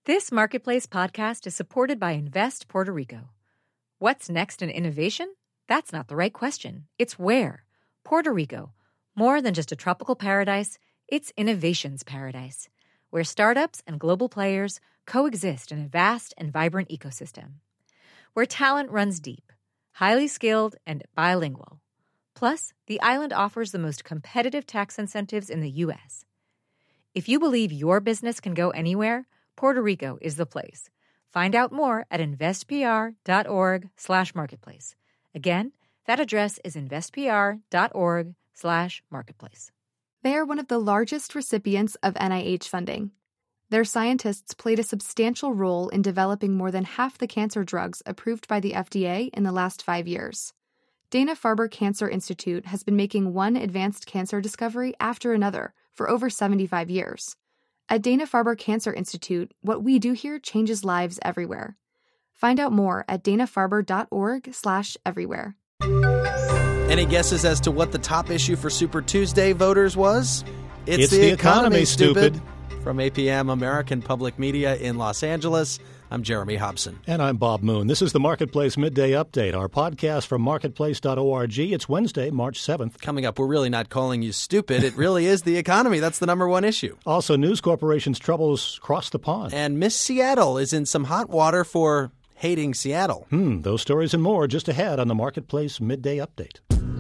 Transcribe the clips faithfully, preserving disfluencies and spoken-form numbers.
This Marketplace podcast is supported by Invest Puerto Rico. What's next in innovation? That's not the right question. It's where. Puerto Rico. More than just a tropical paradise, it's innovation's paradise, where startups and global players coexist in a vast and vibrant ecosystem. Where talent runs deep, highly skilled, and bilingual. Plus, the island offers the most competitive tax incentives in the U S. If you believe your business can go anywhere, Puerto Rico is the place. Find out more at investpr.org slash marketplace. Again, that address is investpr.org slash marketplace. They are one of the largest recipients of N I H funding. Their scientists played a substantial role in developing more than half the cancer drugs approved by the F D A in the last five years. Dana-Farber Cancer Institute has been making one advanced cancer discovery after another for over seventy-five years. At Dana-Farber Cancer Institute, what we do here changes lives everywhere. Find out more at danafarber.org slash everywhere. Any guesses as to what the top issue for Super Tuesday voters was? It's, it's the, the economy, economy, stupid. From A P M American Public Media in Los Angeles, I'm Jeremy Hobson. And I'm Bob Moon. This is the Marketplace Midday Update, our podcast from marketplace dot org. It's Wednesday, March seventh. Coming up, we're really not calling you stupid. It really is the economy. That's the number one issue. Also, News Corporation's troubles cross the pond. And Miss Seattle is in some hot water for hating Seattle. Hmm, those stories and more just ahead on the Marketplace Midday Update.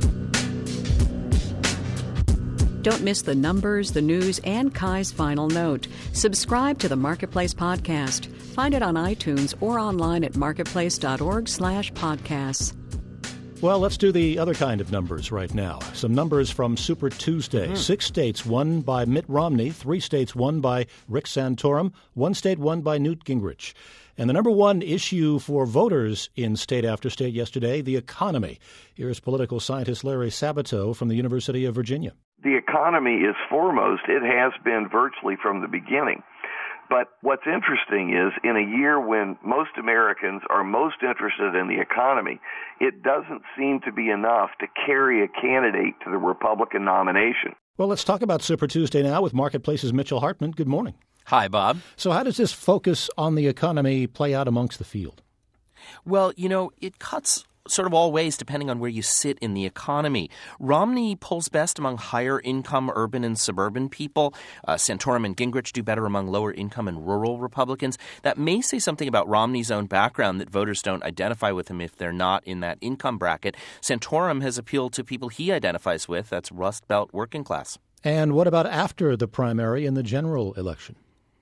Don't miss the numbers, the news, and Kai's final note. Subscribe to the Marketplace Podcast. Find it on iTunes or online at marketplace.org slash podcasts. Well, let's do the other kind of numbers right now. Some numbers from Super Tuesday. Mm. Six states won by Mitt Romney. Three states won by Rick Santorum. One state won by Newt Gingrich. And the number one issue for voters in state after state yesterday, the economy. Here's political scientist Larry Sabato from the University of Virginia. The economy is foremost. It has been virtually from the beginning. But what's interesting is in a year when most Americans are most interested in the economy, it doesn't seem to be enough to carry a candidate to the Republican nomination. Well, let's talk about Super Tuesday now with Marketplace's Mitchell Hartman. Good morning. Hi, Bob. So how does this focus on the economy play out amongst the field? Well, you know, it cuts sort of all ways depending on where you sit in the economy. Romney polls best among higher-income urban and suburban people. Uh, Santorum and Gingrich do better among lower-income and rural Republicans. That may say something about Romney's own background, that voters don't identify with him if they're not in that income bracket. Santorum has appealed to people he identifies with. That's Rust Belt working class. And what about after the primary and the general election?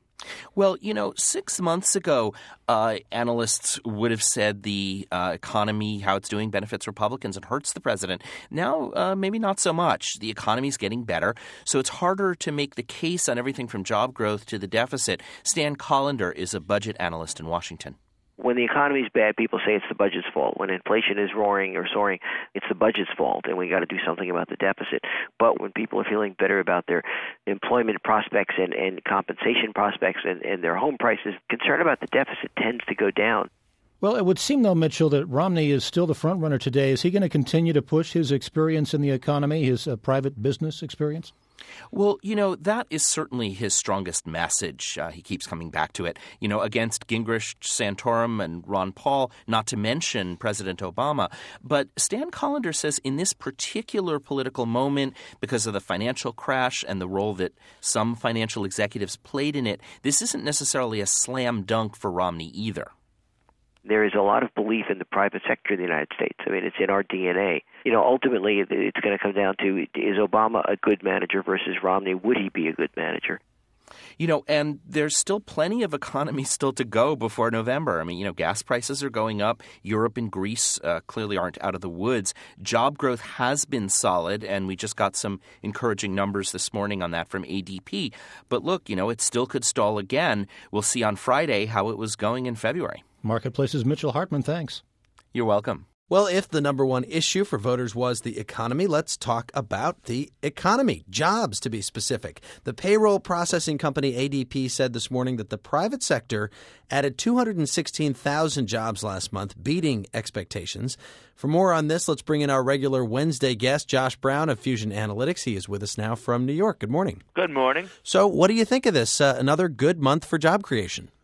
Well, you know, six months ago, uh, analysts would have said the uh, economy, how it's doing, benefits Republicans and hurts the president. Now, uh, maybe not so much. The economy's getting better, so it's harder to make the case on everything from job growth to the deficit. Stan Collender is a budget analyst in Washington. When the economy's bad, people say it's the budget's fault. When inflation is roaring or soaring, it's the budget's fault, and we got to do something about the deficit. But when people are feeling better about their employment prospects and, and compensation prospects and, and their home prices, concern about the deficit tends to go down. Well, it would seem, though, Mitchell, that Romney is still the front runner today. Is he going to continue to push his experience in the economy, his uh, private business experience? Well, you know, that is certainly his strongest message. Uh, he keeps coming back to it. You know, against Gingrich, Santorum, and Ron Paul, not to mention President Obama. But Stan Collender says in this particular political moment, because of the financial crash and the role that some financial executives played in it, this isn't necessarily a slam dunk for Romney either. There is a lot of belief in the private sector in the United States. I mean, it's in our D N A. You know, ultimately, it's going to come down to, is Obama a good manager versus Romney? Would he be a good manager? You know, and there's still plenty of economy still to go before November. I mean, you know, gas prices are going up. Europe and Greece uh, clearly aren't out of the woods. Job growth has been solid, and we just got some encouraging numbers this morning on that from A D P. But look, you know, it still could stall again. We'll see on Friday how it was going in February. Marketplace's Mitchell Hartman, thanks. You're welcome. Well, if the number one issue for voters was the economy, let's talk about the economy. Jobs, to be specific. The payroll processing company A D P said this morning that the private sector added two hundred sixteen thousand jobs last month, beating expectations. For more on this, let's bring in our regular Wednesday guest, Josh Brown of Fusion Analytics. He is with us now from New York. Good morning. Good morning. So what do you think of this? Uh, another good month for job creation.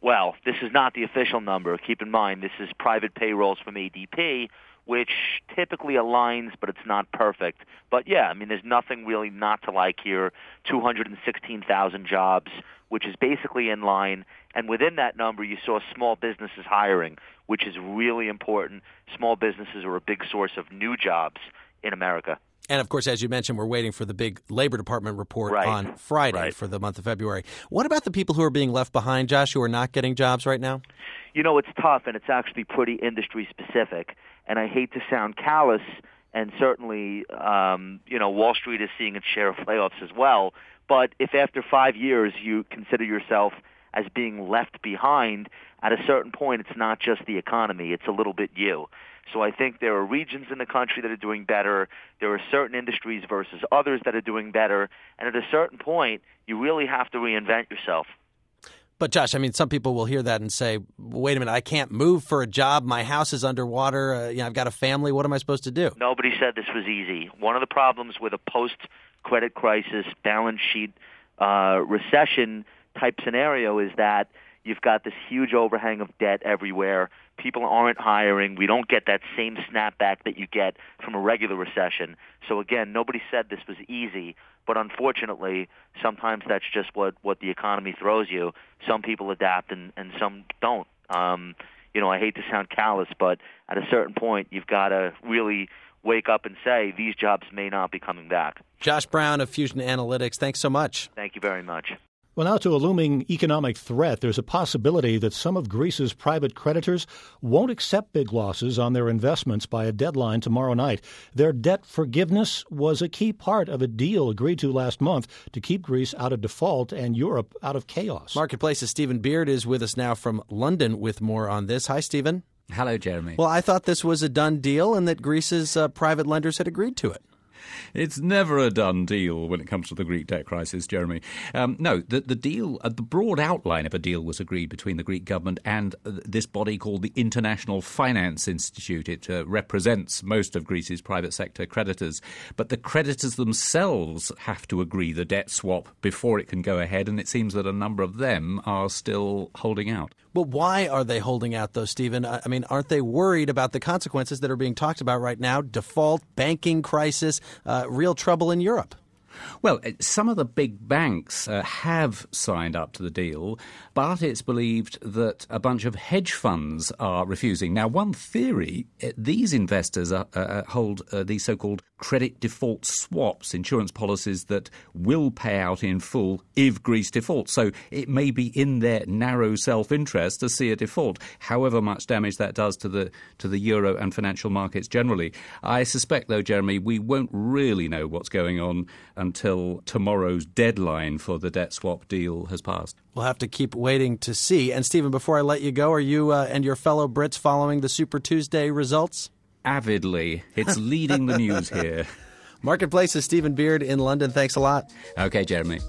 Well, this is not the official number. Keep in mind, this is private payrolls from A D P, which typically aligns, but it's not perfect. But yeah, I mean, there's nothing really not to like here. two hundred sixteen thousand jobs, which is basically in line. And within that number, you saw small businesses hiring, which is really important. Small businesses are a big source of new jobs in America. And, of course, as you mentioned, we're waiting for the big Labor Department report right. on Friday right. for the month of February. What about the people who are being left behind, Josh, who are not getting jobs right now? You know, it's tough, and it's actually pretty industry-specific. And I hate to sound callous, and certainly, um, you know, Wall Street is seeing its share of layoffs as well. But if after five years you consider yourself as being left behind, at a certain point it's not just the economy, it's a little bit you. So I think there are regions in the country that are doing better. There are certain industries versus others that are doing better. And at a certain point, you really have to reinvent yourself. But, Josh, I mean, some people will hear that and say, wait a minute, I can't move for a job. My house is underwater. Uh, you know, I've got a family. What am I supposed to do? Nobody said this was easy. One of the problems with a post-credit crisis, balance sheet, uh, recession type scenario is that you've got this huge overhang of debt everywhere. People aren't hiring. We don't get that same snapback that you get from a regular recession. So, again, nobody said this was easy. But unfortunately, sometimes that's just what, what the economy throws you. Some people adapt and, and some don't. Um, you know, I hate to sound callous, but at a certain point, you've got to really wake up and say these jobs may not be coming back. Josh Brown of Fusion Analytics, thanks so much. Thank you very much. Well, now to a looming economic threat, there's a possibility that some of Greece's private creditors won't accept big losses on their investments by a deadline tomorrow night. Their debt forgiveness was a key part of a deal agreed to last month to keep Greece out of default and Europe out of chaos. Marketplace's Stephen Beard is with us now from London with more on this. Hi, Stephen. Hello, Jeremy. Well, I thought this was a done deal and that Greece's uh, private lenders had agreed to it. It's never a done deal when it comes to the Greek debt crisis, Jeremy. Um, no, the, the deal, uh, the broad outline of a deal was agreed between the Greek government and uh, this body called the International Finance Institute. It uh, represents most of Greece's private sector creditors. But the creditors themselves have to agree the debt swap before it can go ahead, and it seems that a number of them are still holding out. Well, why are they holding out, though, Stephen? I mean, aren't they worried about the consequences that are being talked about right now? Default, banking crisis, uh, real trouble in Europe. Well, some of the big banks uh, have signed up to the deal, but it's believed that a bunch of hedge funds are refusing. Now, one theory, these investors are, uh, hold uh, these so-called credit default swaps, insurance policies that will pay out in full if Greece defaults. So it may be in their narrow self-interest to see a default, however much damage that does to the to the euro and financial markets generally. I suspect, though, Jeremy, we won't really know what's going on until tomorrow's deadline for the debt swap deal has passed. We'll have to keep waiting to see. And, Stephen, before I let you go, are you uh, and your fellow Brits following the Super Tuesday results? Avidly. It's leading the news here. Marketplace's Stephen Beard in London. Thanks a lot. Okay, Jeremy.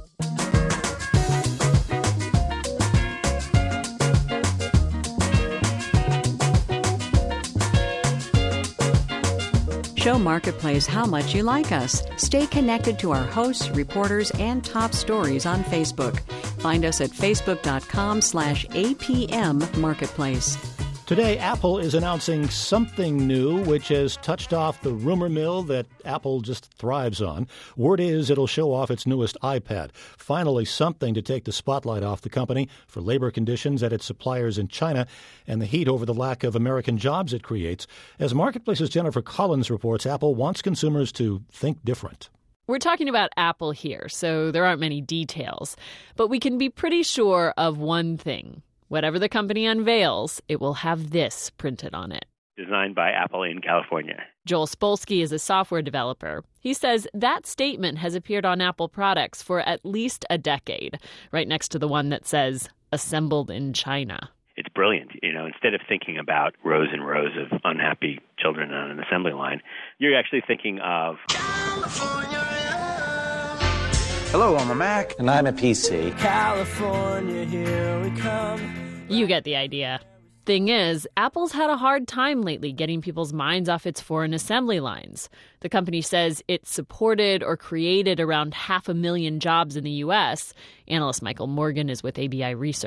Show Marketplace how much you like us. Stay connected to our hosts, reporters, and top stories on Facebook. Find us at facebook.com slash APM Marketplace. Today, Apple is announcing something new which has touched off the rumor mill that Apple just thrives on. Word is it'll show off its newest iPad. Finally, something to take the spotlight off the company for labor conditions at its suppliers in China and the heat over the lack of American jobs it creates. As Marketplace's Jennifer Collins reports, Apple wants consumers to think different. We're talking about Apple here, so there aren't many details. But we can be pretty sure of one thing. Whatever the company unveils, it will have this printed on it. Designed by Apple in California. Joel Spolsky is a software developer. He says that statement has appeared on Apple products for at least a decade, right next to the one that says, assembled in China. It's brilliant. You know, instead of thinking about rows and rows of unhappy children on an assembly line, you're actually thinking of California. Hello, I'm a Mac. And I'm a P C. California, here we come. You get the idea. Thing is, Apple's had a hard time lately getting people's minds off its foreign assembly lines. The company says it supported or created around half a million jobs in the U S. Analyst Michael Morgan is with A B I Research.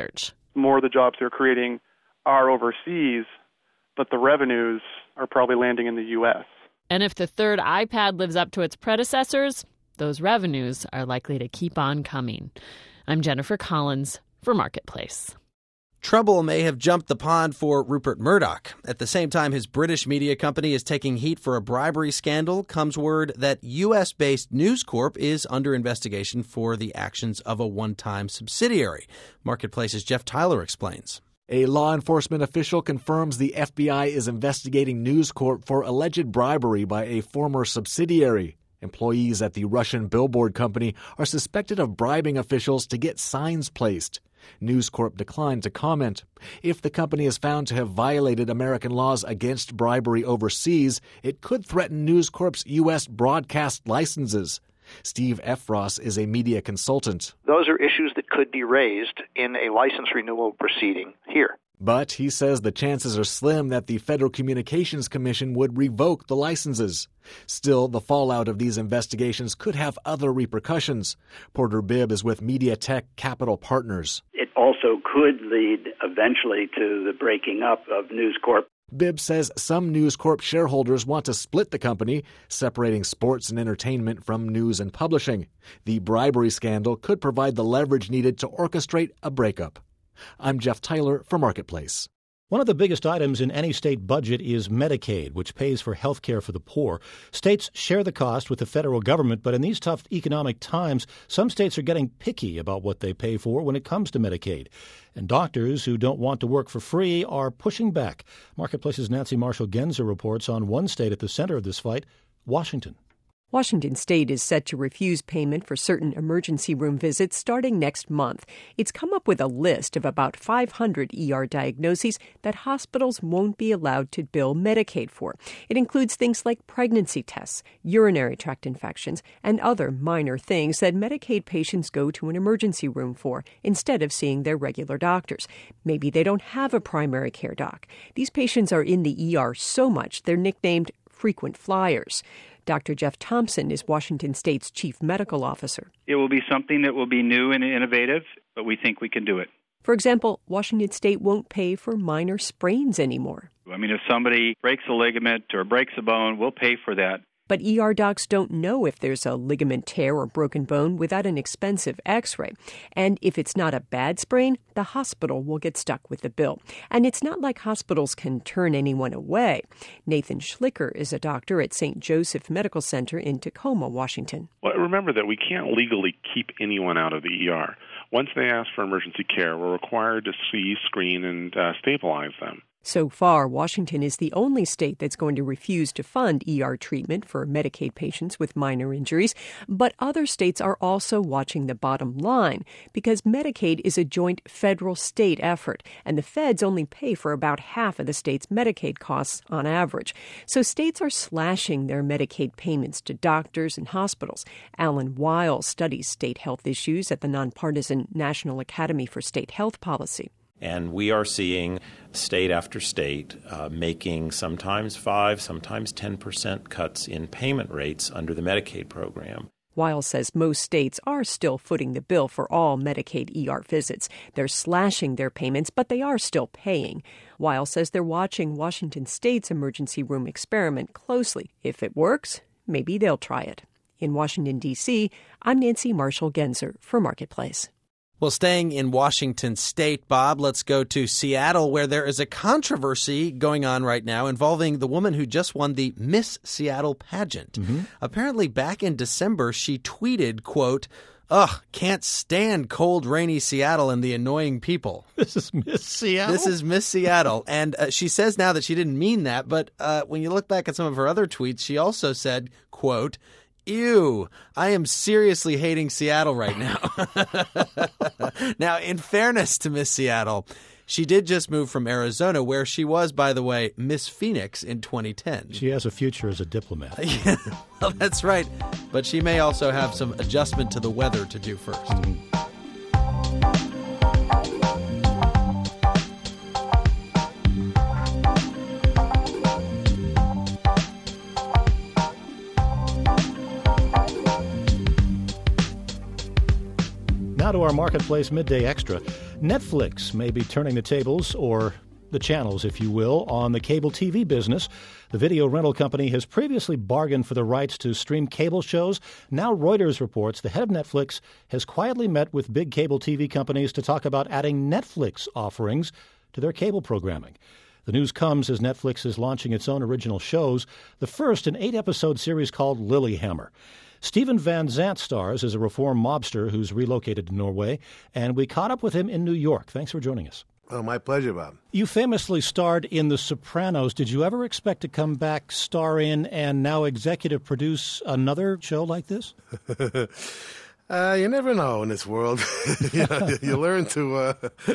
More of the jobs they're creating are overseas, but the revenues are probably landing in the U S. And if the third iPad lives up to its predecessors, those revenues are likely to keep on coming. I'm Jennifer Collins for Marketplace. Trouble may have jumped the pond for Rupert Murdoch. At the same time his British media company is taking heat for a bribery scandal, comes word that U S-based News Corp is under investigation for the actions of a one-time subsidiary. Marketplace's Jeff Tyler explains. A law enforcement official confirms the F B I is investigating News Corp for alleged bribery by a former subsidiary. Employees at the Russian billboard company are suspected of bribing officials to get signs placed. News Corp declined to comment. If the company is found to have violated American laws against bribery overseas, it could threaten News Corp's U S broadcast licenses. Steve Efros is a media consultant. Those are issues that could be raised in a license renewal proceeding here. But he says the chances are slim that the Federal Communications Commission would revoke the licenses. Still, the fallout of these investigations could have other repercussions. Porter Bibb is with MediaTek Capital Partners. It also could lead eventually to the breaking up of News Corp. Bibb says some News Corp shareholders want to split the company, separating sports and entertainment from news and publishing. The bribery scandal could provide the leverage needed to orchestrate a breakup. I'm Jeff Tyler for Marketplace. One of the biggest items in any state budget is Medicaid, which pays for health care for the poor. States share the cost with the federal government, but in these tough economic times, some states are getting picky about what they pay for when it comes to Medicaid. And doctors who don't want to work for free are pushing back. Marketplace's Nancy Marshall-Genzer reports on one state at the center of this fight, Washington. Washington State is set to refuse payment for certain emergency room visits starting next month. It's come up with a list of about five hundred E R diagnoses that hospitals won't be allowed to bill Medicaid for. It includes things like pregnancy tests, urinary tract infections, and other minor things that Medicaid patients go to an emergency room for instead of seeing their regular doctors. Maybe they don't have a primary care doc. These patients are in the E R so much they're nicknamed frequent flyers. Doctor Jeff Thompson is Washington State's chief medical officer. It will be something that will be new and innovative, but we think we can do it. For example, Washington State won't pay for minor sprains anymore. I mean, if somebody breaks a ligament or breaks a bone, we'll pay for that. But E R docs don't know if there's a ligament tear or broken bone without an expensive x-ray. And if it's not a bad sprain, the hospital will get stuck with the bill. And it's not like hospitals can turn anyone away. Nathan Schlicker is a doctor at Saint Joseph Medical Center in Tacoma, Washington. Well, remember that we can't legally keep anyone out of the E R. Once they ask for emergency care, we're required to see, screen, and uh, stabilize them. So far, Washington is the only state that's going to refuse to fund E R treatment for Medicaid patients with minor injuries. But other states are also watching the bottom line because Medicaid is a joint federal-state effort, and the feds only pay for about half of the state's Medicaid costs on average. So states are slashing their Medicaid payments to doctors and hospitals. Alan Weil studies state health issues at the nonpartisan National Academy for State Health Policy. And we are seeing state after state uh, making sometimes five, sometimes ten percent cuts in payment rates under the Medicaid program. Weil says most states are still footing the bill for all Medicaid E R visits. They're slashing their payments, but they are still paying. Weil says they're watching Washington State's emergency room experiment closely. If it works, maybe they'll try it. In Washington, D C, I'm Nancy Marshall-Genzer for Marketplace. Well, staying in Washington State, Bob, let's go to Seattle, where there is a controversy going on right now involving the woman who just won the Miss Seattle pageant. Mm-hmm. Apparently, back in December, she tweeted, quote, "Ugh, can't stand cold, rainy Seattle and the annoying people." This is Miss Seattle? This is Miss Seattle. And uh, she says now that she didn't mean that, but uh, when you look back at some of her other tweets, she also said, quote, "Ew, I am seriously hating Seattle right now." Now, in fairness to Miss Seattle, she did just move from Arizona, where she was, by the way, Miss Phoenix in twenty ten. She has a future as a diplomat. Yeah, well, that's right. But she may also have some adjustment to the weather to do first. Mm-hmm. Now to our Marketplace Midday Extra. Netflix may be turning the tables, or the channels, if you will, on the cable T V business. The video rental company has previously bargained for the rights to stream cable shows. Now Reuters reports the head of Netflix has quietly met with big cable T V companies to talk about adding Netflix offerings to their cable programming. The news comes as Netflix is launching its own original shows, the first an eight-episode series called Lilyhammer. Stephen Van Zandt stars as a reform mobster who's relocated to Norway, and we caught up with him in New York. Thanks for joining us. Oh, my pleasure, Bob. You famously starred in The Sopranos. Did you ever expect to come back, star in, and now executive produce another show like this? uh, you never know in this world. you, know, you learn to uh,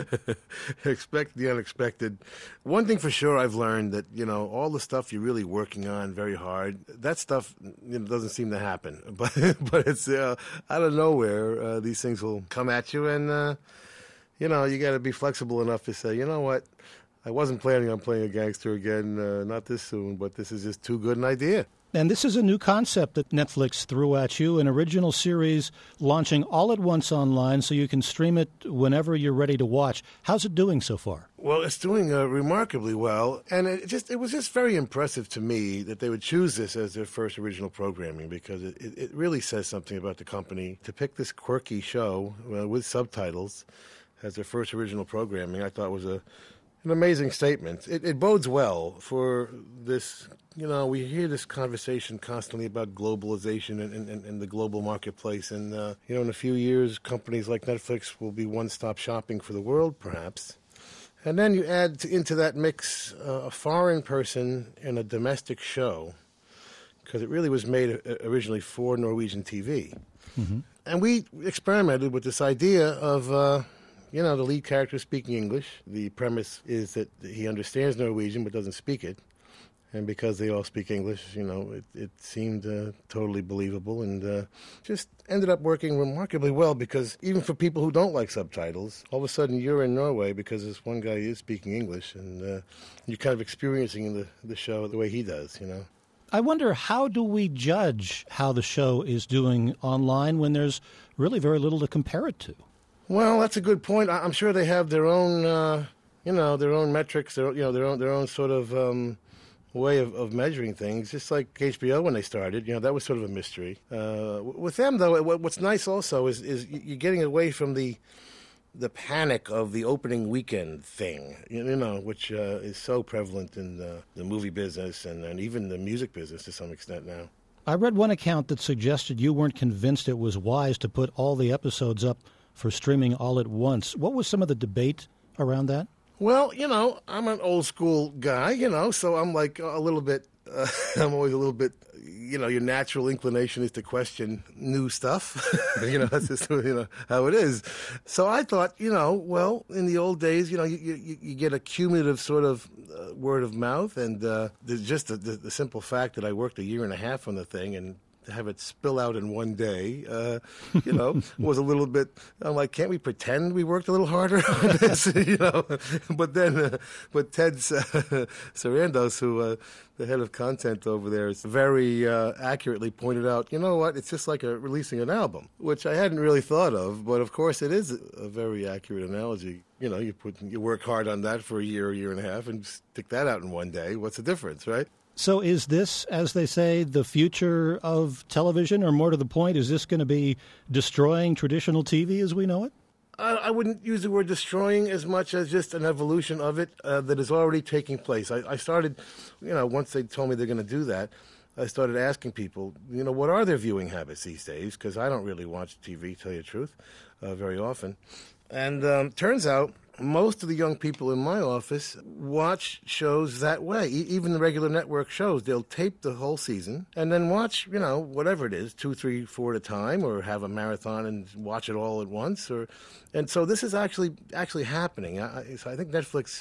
expect the unexpected. One thing for sure I've learned that, you know, all the stuff you're really working on very hard, that stuff you know, doesn't seem to happen. But, but it's uh, out of nowhere. Uh, these things will come at you, and... Uh, You know, you got to be flexible enough to say, you know what, I wasn't planning on playing a gangster again, uh, not this soon, but this is just too good an idea. And this is a new concept that Netflix threw at you, an original series launching all at once online so you can stream it whenever you're ready to watch. How's it doing so far? Well, it's doing uh, remarkably well, and it just it was just very impressive to me that they would choose this as their first original programming, because it, it, it really says something about the company to pick this quirky show uh, with subtitles as their first original programming. I thought was a an amazing statement. It, it bodes well for this, you know, we hear this conversation constantly about globalization and, and, and the global marketplace. And, uh, you know, in a few years, companies like Netflix will be one-stop shopping for the world, perhaps. And then you add to, into that mix uh, a foreign person in a domestic show, because it really was made uh, originally for Norwegian T V. Mm-hmm. And we experimented with this idea of... Uh, You know, the lead character speaking English. The premise is that he understands Norwegian but doesn't speak it. And because they all speak English, you know, it, it seemed uh, totally believable, and uh, just ended up working remarkably well, because even for people who don't like subtitles, all of a sudden you're in Norway because this one guy is speaking English, and uh, you're kind of experiencing the, the show the way he does, you know. I wonder, how do we judge how the show is doing online when there's really very little to compare it to? Well, that's a good point. I'm sure they have their own, uh, you know, their own metrics, their, you know, their own, their own sort of um, way of, of measuring things. Just like H B O when they started, you know, that was sort of a mystery. Uh, with them, though, what's nice also is, is you're getting away from the the panic of the opening weekend thing, you know, which uh, is so prevalent in the, the movie business and, and even the music business to some extent now. I read one account that suggested you weren't convinced it was wise to put all the episodes up for streaming all at once. What was some of the debate around that? Well, you know, I'm an old school guy, you know, so I'm like a little bit, uh, I'm always a little bit, you know, your natural inclination is to question new stuff. You know, that's just, you know, how it is. So I thought, you know, well, in the old days, you know, you, you, you get a cumulative sort of uh, word of mouth, and uh, there's just the, the, the simple fact that I worked a year and a half on the thing, and to have it spill out in one day, uh, you know, was a little bit, I'm like, can't we pretend we worked a little harder on this, you know? But then, uh, but Ted uh, Sarandos, who, uh, the head of content over there, is very uh, accurately pointed out, you know what, it's just like a, releasing an album, which I hadn't really thought of, but of course it is a very accurate analogy. You know, you put you work hard on that for a year, a year and a half, and stick that out in one day. What's the difference, right? So is this, as they say, the future of television, or more to the point, is this going to be destroying traditional T V as we know it? I, I wouldn't use the word destroying as much as just an evolution of it uh, that is already taking place. I, I started, you know, once they told me they're going to do that, I started asking people, you know, what are their viewing habits these days? Because I don't really watch T V, to tell you the truth, uh, very often. And um, turns out most of the young people in my office watch shows that way, e- even the regular network shows. They'll tape the whole season and then watch, you know, whatever it is, two, three, four at a time, or have a marathon and watch it all at once. Or, and so this is actually actually happening. I, so I think Netflix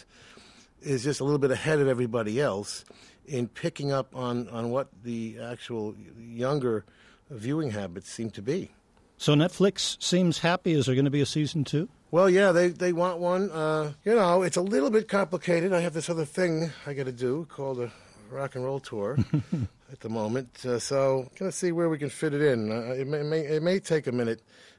is just a little bit ahead of everybody else in picking up on, on what the actual younger viewing habits seem to be. So Netflix seems happy. Is there going to be a season two? Well, yeah, they they want one. Uh, you know, it's a little bit complicated. I have this other thing I got to do called a rock and roll tour at the moment. Uh, so, going to see where we can fit it in. Uh, it, may, it may it may take a minute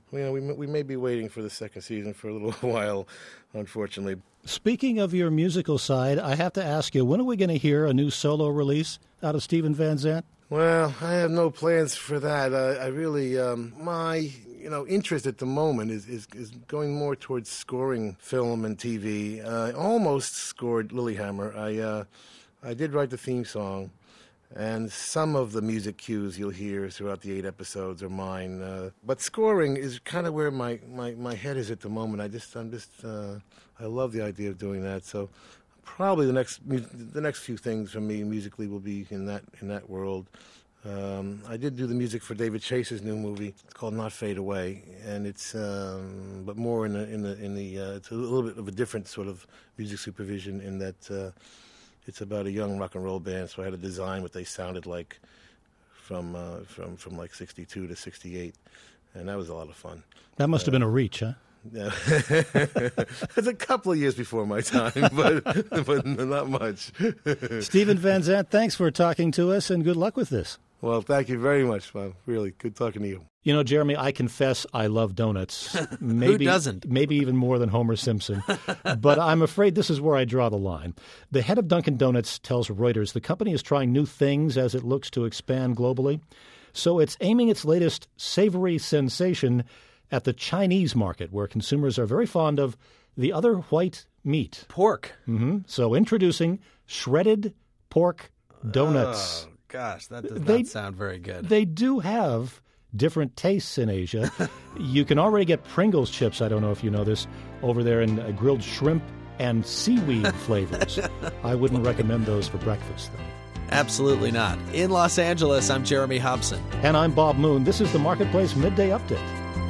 you know, we we may be waiting for the second season for a little while, unfortunately. Speaking of your musical side, I have to ask you, when are we going to hear a new solo release out of Steven Van Zandt? Well, I have no plans for that. I, I really, um, my, you know, interest at the moment is, is, is going more towards scoring film and T V. I almost scored Lilyhammer. I, uh, I did write the theme song, and some of the music cues you'll hear throughout the eight episodes are mine. Uh, but scoring is kind of where my, my, my head is at the moment. I just, I'm just, uh, I love the idea of doing that. So probably the next the next few things for me musically will be in that in that world. Um, I did do the music for David Chase's new movie. It's called Not Fade Away, and it's um, but more in the in the in the uh, it's a little bit of a different sort of music supervision in that uh, it's about a young rock and roll band. So I had to design what they sounded like from uh, from from like sixty-two to sixty-eight, and that was a lot of fun. That must have been a reach, huh? Yeah. It's a couple of years before my time, but but not much. Steven Van Zandt, thanks for talking to us, and good luck with this. Well, thank you very much, Bob. Really, good talking to you. You know, Jeremy, I confess I love donuts. Maybe, Who doesn't? Maybe even more than Homer Simpson. But I'm afraid this is where I draw the line. The head of Dunkin' Donuts tells Reuters the company is trying new things as it looks to expand globally. So it's aiming its latest savory sensation at the Chinese market, where consumers are very fond of the other white meat. Pork. Mm-hmm. So introducing shredded pork donuts. Oh, gosh, that does They- not sound very good. They do have different tastes in Asia. You can already get Pringles chips, I don't know if you know this, over there in uh, grilled shrimp and seaweed flavors. I wouldn't recommend those for breakfast, though. Absolutely not. In Los Angeles, I'm Jeremy Hobson. And I'm Bob Moon. This is the Marketplace Midday Update.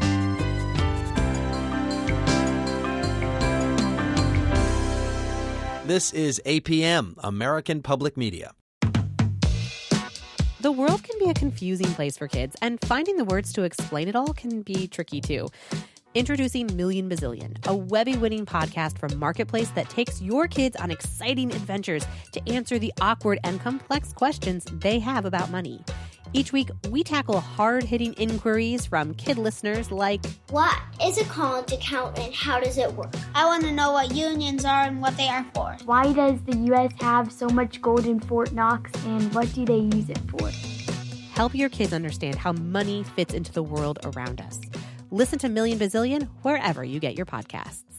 This is A P M, American Public Media. The world can be a confusing place for kids, and finding the words to explain it all can be tricky too. Introducing Million Bazillion, a Webby-winning podcast from Marketplace that takes your kids on exciting adventures to answer the awkward and complex questions they have about money. Each week, we tackle hard-hitting inquiries from kid listeners like, what is a college account and how does it work? I want to know what unions are and what they are for. Why does the U S have so much gold in Fort Knox, and what do they use it for? help your kids understand how money fits into the world around us. Listen to Million Bazillion wherever you get your podcasts.